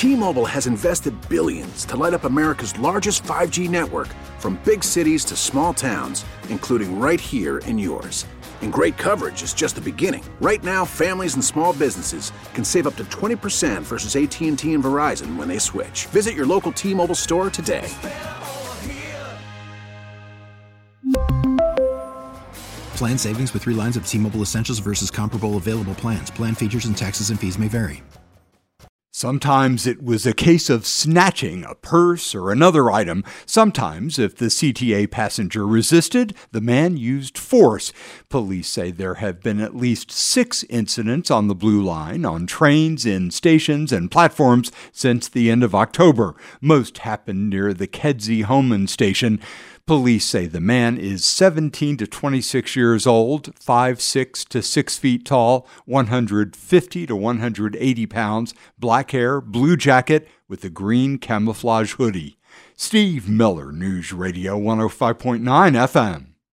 T-Mobile has invested billions to light up America's largest 5G network, from big cities to small towns, including right here in yours. And great coverage is just the beginning. Right now, families and small businesses can save up to 20% versus AT&T and Verizon when they switch. Visit your local T-Mobile store today. Plan savings with 3 lines of T-Mobile Essentials versus comparable available plans. Plan features and taxes and fees may vary. Sometimes it was a case of snatching a purse or another item. Sometimes, if the CTA passenger resisted, the man used force. Police say there have been at least 6 incidents on the Blue Line, on trains, in stations, and platforms since the end of October. Most happened near the Kedzie-Homan station. Police say the man is 17 to 26 years old, 5'6" to 6 feet tall, 150 to 180 pounds, black hair, blue jacket with a green camouflage hoodie. Steve Miller, News Radio 105.9 FM.